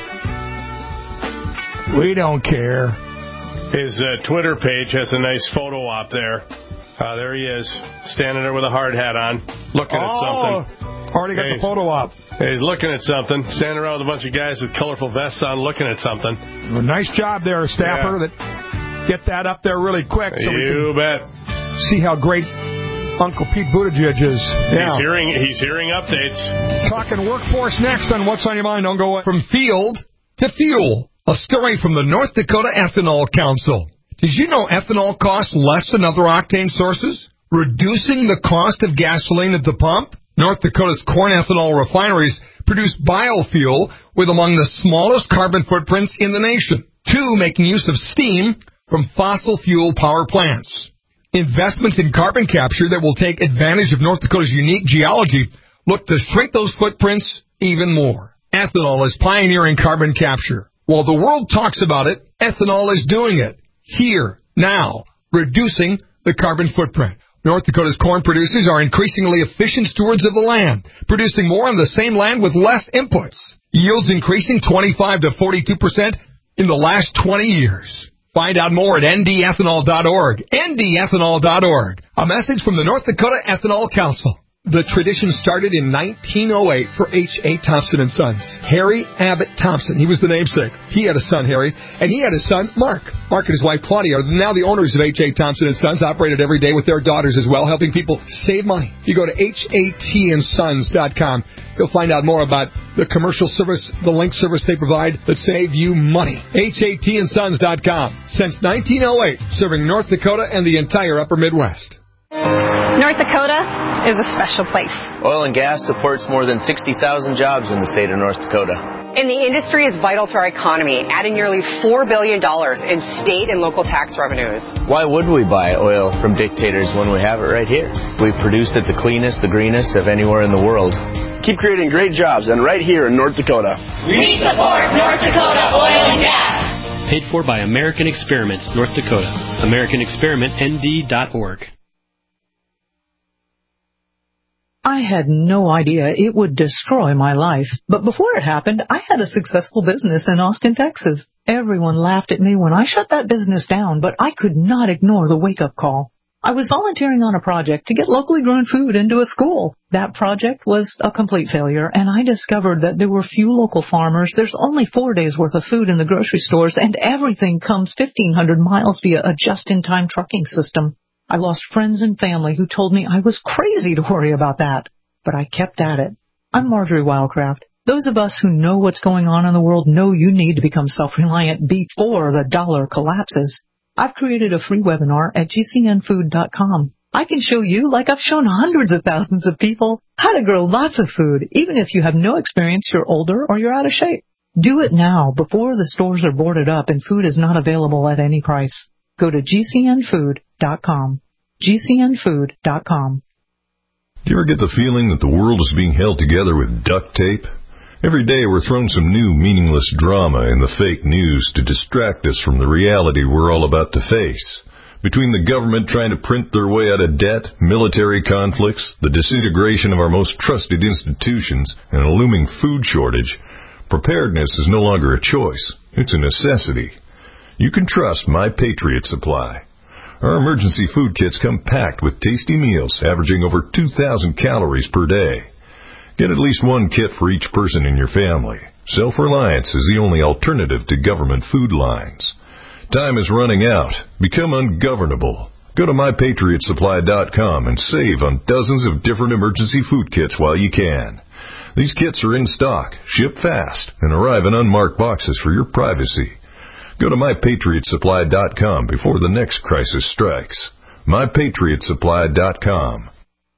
[SPEAKER 2] We don't care.
[SPEAKER 3] His Twitter page has a nice photo op there. There he is, standing there with a hard hat on, looking at something.
[SPEAKER 2] Already got the photo op.
[SPEAKER 3] He's looking at something, standing around with a bunch of guys with colorful vests on, looking at something.
[SPEAKER 2] Well, nice job there, staffer.
[SPEAKER 3] Yeah.
[SPEAKER 2] That get that up there really quick. So
[SPEAKER 3] you bet.
[SPEAKER 2] See how great Uncle Pete Buttigieg is. Yeah.
[SPEAKER 3] He's hearing updates.
[SPEAKER 2] Talking workforce next on What's on Your Mind. Don't go from field to fuel. A story from the North Dakota Ethanol Council. Did you know ethanol costs less than other octane sources, reducing the cost of gasoline at the pump? North Dakota's corn ethanol refineries produce biofuel with among the smallest carbon footprints in the nation. 2, making use of steam from fossil fuel power plants. Investments in carbon capture that will take advantage of North Dakota's unique geology look to shrink those footprints even more. Ethanol is pioneering carbon capture. While the world talks about it, ethanol is doing it. Here, now, reducing the carbon footprint. North Dakota's corn producers are increasingly efficient stewards of the land, producing more on the same land with less inputs. Yields increasing 25 to 42% in the last 20 years. Find out more at ndethanol.org. ndethanol.org. A message from the North Dakota Ethanol Council. The tradition started in 1908 for H.A. Thompson & Sons. Harry Abbott Thompson, he was the namesake. He had a son, Harry, and he had a son, Mark. Mark and his wife, Claudia, are now the owners of H.A. Thompson & Sons, operated every day with their daughters as well, helping people save money. If you go to hatandsons.com, you'll find out more about the commercial service, the link service they provide that save you money. hatandsons.com. Since 1908, serving North Dakota and the entire upper Midwest.
[SPEAKER 14] North Dakota is a special place.
[SPEAKER 15] Oil and gas supports more than 60,000 jobs in the state of North Dakota.
[SPEAKER 16] And the industry is vital to our economy, adding nearly $4 billion in state and local tax revenues.
[SPEAKER 15] Why would we buy oil from dictators when we have it right here? We produce it the cleanest, the greenest of anywhere in the world.
[SPEAKER 17] Keep creating great jobs, and right here in North Dakota.
[SPEAKER 18] We support North Dakota Oil and Gas.
[SPEAKER 19] Paid for by American Experiments, North Dakota. AmericanExperimentND.org.
[SPEAKER 20] I had no idea it would destroy my life. But before it happened, I had a successful business in Austin, Texas. Everyone laughed at me when I shut that business down, but I could not ignore the wake-up call. I was volunteering on a project to get locally grown food into a school. That project was a complete failure, and I discovered that there were few local farmers. There's only 4 days' worth of food in the grocery stores, and everything comes 1,500 miles via a just-in-time trucking system. I lost friends and family who told me I was crazy to worry about that. But I kept at it. I'm Marjorie Wildcraft. Those of us who know what's going on in the world know you need to become self-reliant before the dollar collapses. I've created a free webinar at gcnfood.com. I can show you, like I've shown hundreds of thousands of people, how to grow lots of food, even if you have no experience, you're older, or you're out of shape. Do it now before the stores are boarded up and food is not available at any price. Go to gcnfood.com. gcnfood.com.
[SPEAKER 21] Do you ever get the feeling that the world is being held together with duct tape? Every day we're thrown some new meaningless drama in the fake news to distract us from the reality we're all about to face. Between the government trying to print their way out of debt, military conflicts, the disintegration of our most trusted institutions, and a looming food shortage, preparedness is no longer a choice. It's a necessity. You can trust My Patriot Supply. Our emergency food kits come packed with tasty meals averaging over 2,000 calories per day. Get at least one kit for each person in your family. Self-reliance is the only alternative to government food lines. Time is running out. Become ungovernable. Go to MyPatriotSupply.com and save on dozens of different emergency food kits while you can. These kits are in stock, ship fast, and arrive in unmarked boxes for your privacy. Go to MyPatriotSupply.com before the next crisis strikes. MyPatriotSupply.com.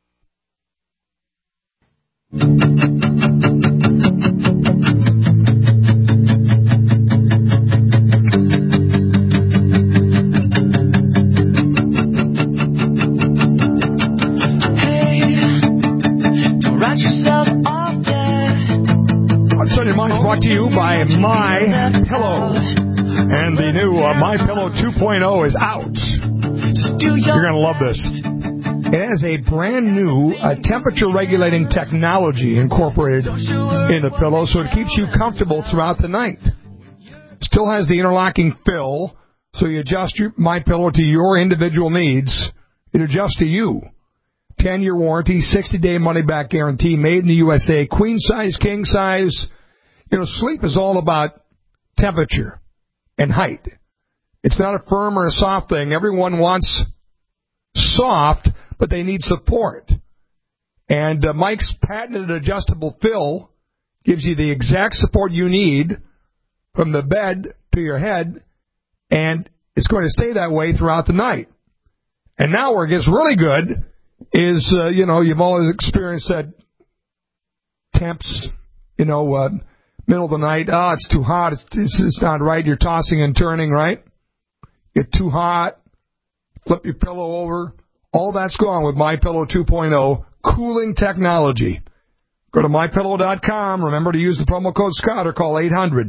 [SPEAKER 2] On Sunday Morning, brought to you by My Pillow. And the new My Pillow 2.0 is out. You're going to love this. It has a brand new temperature-regulating technology incorporated in the pillow, so it keeps you comfortable throughout the night. Still has the interlocking fill, so you adjust your My Pillow to your individual needs. It adjusts to you. 10-year warranty, 60-day money-back guarantee, made in the USA, queen size, king size. You know, sleep is all about temperature and height. It's not a firm or a soft thing. Everyone wants soft, but they need support. And Mike's patented adjustable fill gives you the exact support you need from the bed to your head, and it's going to stay that way throughout the night. And now where it gets really good is, you've always experienced that temps middle of the night, it's too hot, it's not right, you're tossing and turning, right? Get too hot, flip your pillow over. All that's gone with MyPillow 2.0 cooling technology. Go to MyPillow.com. Remember to use the promo code Scott or call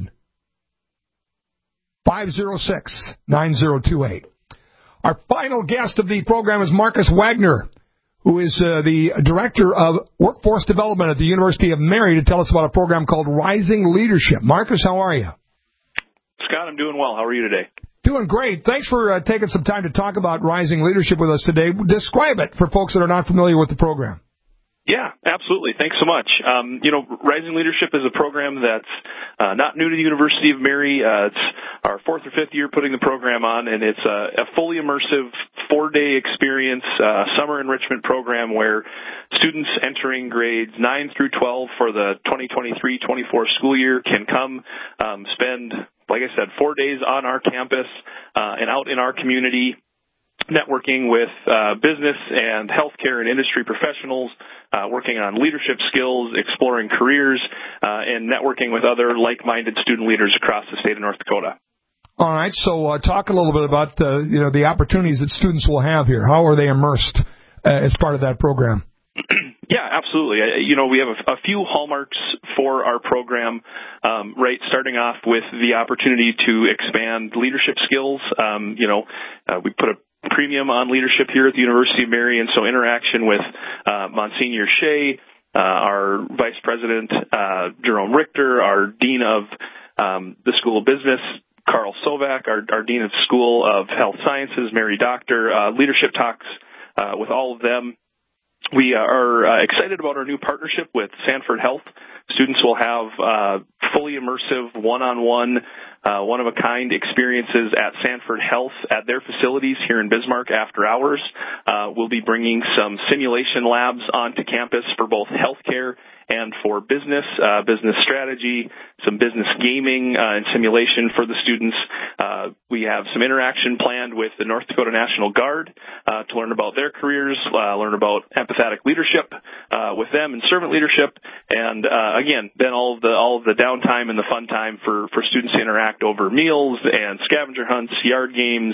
[SPEAKER 2] 800-506-9028. Our final guest of the program is Marcus Wagner, who is the Director of Workforce Development at the University of Mary, to tell us about a program called Rising Leadership. Marcus, how are you?
[SPEAKER 1] Scott, I'm doing well. How are you today?
[SPEAKER 2] Doing great. Thanks for taking some time to talk about Rising Leadership with us today. Describe it for folks that are not familiar with the program.
[SPEAKER 1] Yeah, absolutely. Thanks so much. Rising Leadership is a program that's not new to the University of Mary. It's our 4th or 5th year putting the program on, and it's a fully immersive 4-day experience, summer enrichment program where students entering grades 9 through 12 for the 2023-24 school year can come spend, like I said, 4 days on our campus and out in our community, networking with business and healthcare and industry professionals, working on leadership skills, exploring careers, and networking with other like-minded student leaders across the state of North Dakota.
[SPEAKER 2] All right, so talk a little bit about the opportunities that students will have here. How are they immersed as part of that program?
[SPEAKER 1] Yeah, absolutely. We have a few hallmarks for our program, right, starting off with the opportunity to expand leadership skills. We put a premium on leadership here at the University of Mary, and so interaction with Monsignor Shea, our Vice President, Jerome Richter, our Dean of the School of Business, Carl Sovak, our Dean of the School of Health Sciences, Mary Doctor, leadership talks with all of them. We are excited about our new partnership with Sanford Health. Students will have fully immersive, one-on-one, one-of-a-kind experiences at Sanford Health at their facilities here in Bismarck after hours. We'll be bringing some simulation labs onto campus for both healthcare and for business strategy, some business gaming and simulation for the students. We have some interaction planned with the North Dakota National Guard to learn about their careers, learn about empathetic leadership with them and servant leadership, and again, then all of the downtime and the fun time for students to interact over meals and scavenger hunts, yard games,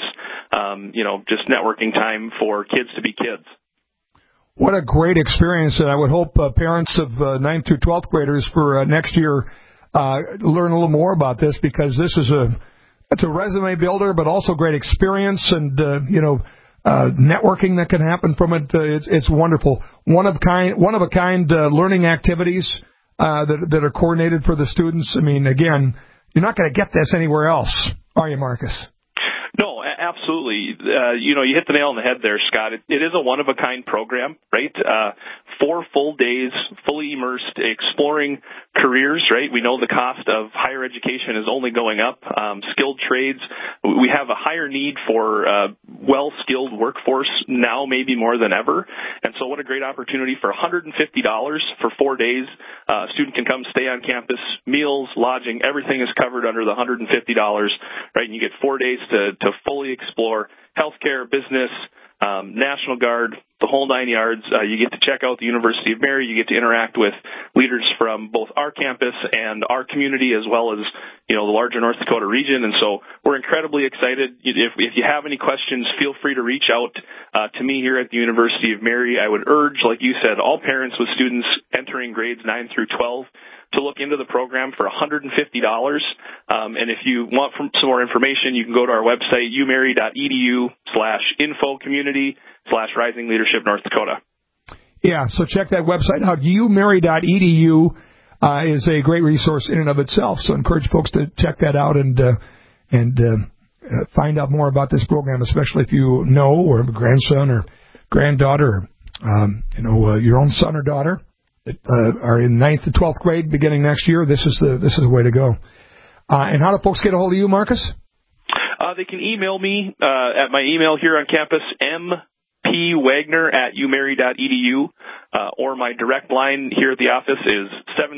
[SPEAKER 1] just networking time for kids to be kids.
[SPEAKER 2] What a great experience, and I would hope parents of 9th through 12th graders for next year learn a little more about this, because this is it's a resume builder, but also great experience and networking that can happen from it. It's wonderful. One of a kind learning activities that are coordinated for the students. I mean, again, you're not going to get this anywhere else, are you, Marcus?
[SPEAKER 1] No, absolutely. You hit the nail on the head there, Scott. It is a one-of-a-kind program, right? 4 full days, fully immersed, exploring careers, right? We know the cost of higher education is only going up. Skilled trades, we have a higher need for well-skilled workforce now, maybe more than ever. And so what a great opportunity for $150 for 4 days. A student can come stay on campus, meals, lodging, everything is covered under the $150, right? And you get 4 days to fully explore healthcare, business, National Guard, the whole 9 yards. You get to check out the University of Mary. You get to interact with leaders from both our campus and our community, as well as, the larger North Dakota region. And so we're incredibly excited. If you have any questions, feel free to reach out to me here at the University of Mary. I would urge, like you said, all parents with students entering grades 9 through 12 to look into the program for $150. And if you want some more information, you can go to our website, umary.edu/info-community/Rising Leadership North Dakota.
[SPEAKER 2] Yeah, so check that website out. umary.edu is a great resource in and of itself. So encourage folks to check that out and find out more about this program, especially if you know or have a grandson or granddaughter, your own son or daughter that are in 9th to 12th grade beginning next year. This is the way to go. And how do folks get a hold of you, Marcus?
[SPEAKER 1] They can email me at my email here on campus, mpwagner@umary.edu, or my direct line here at the office is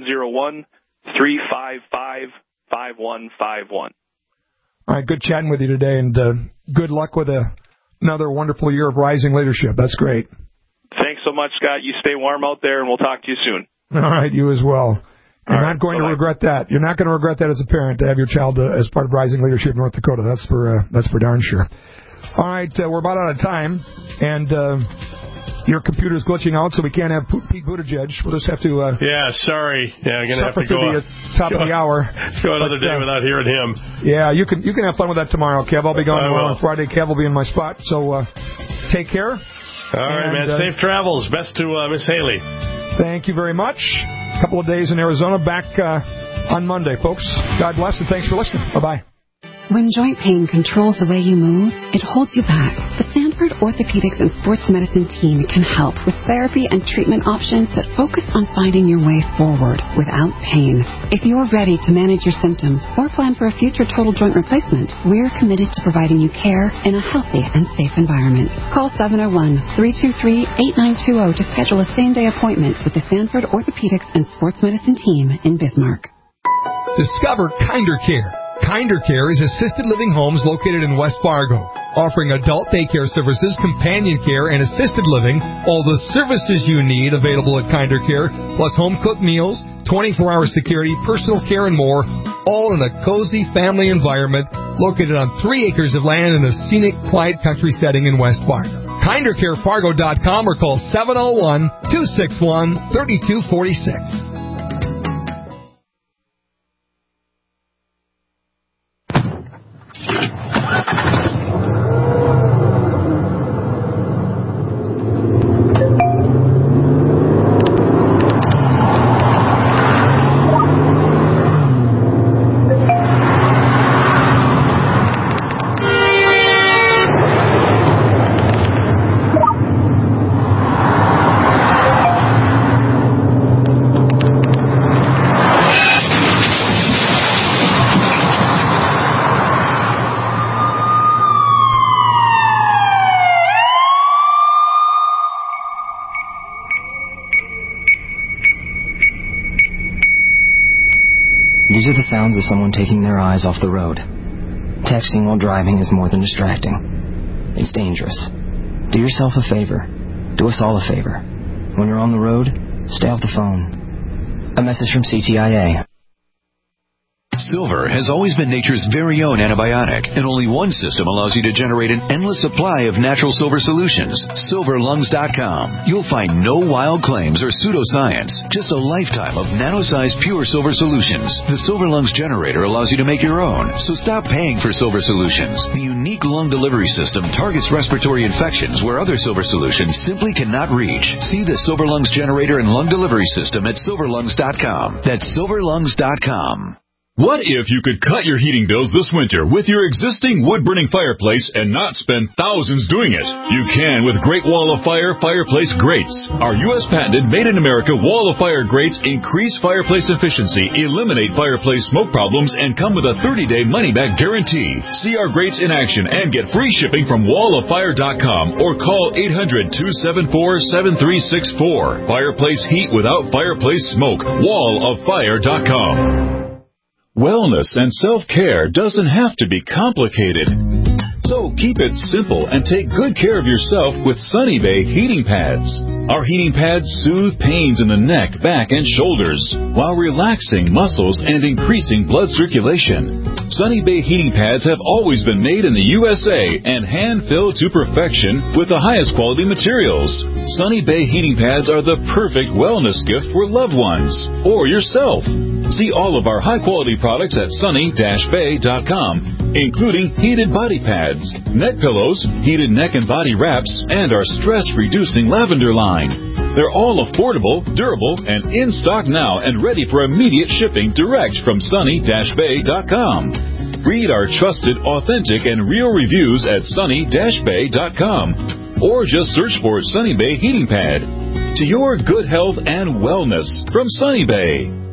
[SPEAKER 1] 701-355-5151. All
[SPEAKER 2] right, good chatting with you today, and good luck with another wonderful year of Rising Leadership. That's great.
[SPEAKER 1] Thanks so much, Scott. You stay warm out there, and we'll talk to you soon.
[SPEAKER 2] All right, you as well. You're not going to regret that. You're not going to regret that as a parent to have your child as part of Rising Leadership North Dakota. That's for darn sure. All right, we're about out of time, and your computer's glitching out, so we can't have Pete Buttigieg. We'll just have to.
[SPEAKER 3] Sorry. Yeah, I'm gonna have to go
[SPEAKER 2] the top of the hour.
[SPEAKER 3] Go another day without hearing him.
[SPEAKER 2] Yeah, you can have fun with that tomorrow, Kev. I'll be gone tomorrow on Friday. Kev will be in my spot. So take care.
[SPEAKER 3] All right, man. Safe travels. Best to Miss Haley.
[SPEAKER 2] Thank you very much. A couple of days in Arizona. Back on Monday, folks. God bless and thanks for listening. Bye-bye.
[SPEAKER 5] When joint pain controls the way you move, it holds you back. The Sanford Orthopedics and Sports Medicine team can help with therapy and treatment options that focus on finding your way forward without pain. If you're ready to manage your symptoms or plan for a future total joint replacement, we're committed to providing you care in a healthy and safe environment. Call 701-323-8920 to schedule a same-day appointment with the Sanford Orthopedics and Sports Medicine team in Bismarck.
[SPEAKER 22] Discover Kinder Care. Kinder Care is assisted living homes located in West Fargo, offering adult daycare services, companion care, and assisted living. All the services you need available at Kinder Care, plus home-cooked meals, 24-hour security, personal care, and more, all in a cozy family environment located on 3 acres of land in a scenic, quiet country setting in West Fargo. KinderCareFargo.com or call 701-261-3246.
[SPEAKER 23] These are the sounds of someone taking their eyes off the road. Texting while driving is more than distracting. It's dangerous. Do yourself a favor. Do us all a favor. When you're on the road, stay off the phone. A message from CTIA.
[SPEAKER 24] Silver has always been nature's very own antibiotic, and only one system allows you to generate an endless supply of natural silver solutions. SilverLungs.com. You'll find no wild claims or pseudoscience, just a lifetime of nano-sized pure silver solutions. The Silver Lungs generator allows you to make your own, so stop paying for silver solutions. The unique lung delivery system targets respiratory infections where other silver solutions simply cannot reach. See the Silver Lungs generator and lung delivery system at SilverLungs.com. That's SilverLungs.com.
[SPEAKER 7] What if you could cut your heating bills this winter with your existing wood-burning fireplace and not spend thousands doing it? You can with Great Wall of Fire Fireplace Grates. Our U.S. patented made-in-America Wall of Fire grates increase fireplace efficiency, eliminate fireplace smoke problems, and come with a 30-day money-back guarantee. See our grates in action and get free shipping from walloffire.com or call 800-274-7364. Fireplace heat without fireplace smoke. walloffire.com. Wellness and self-care doesn't have to be complicated. So keep it simple and take good care of yourself with Sunny Bay heating pads. Our heating pads soothe pains in the neck, back, and shoulders while relaxing muscles and increasing blood circulation. Sunny Bay heating pads have always been made in the USA and hand-filled to perfection with the highest quality materials. Sunny Bay heating pads are the perfect wellness gift for loved ones or yourself. See all of our high-quality products at sunny-bay.com, including heated body pads, neck pillows, heated neck and body wraps, and our stress-reducing lavender line. They're all affordable, durable, and in stock now and ready for immediate shipping direct from sunny-bay.com. Read our trusted, authentic, and real reviews at sunny-bay.com or just search for Sunny Bay Heating Pad. To your good health and wellness from Sunny Bay.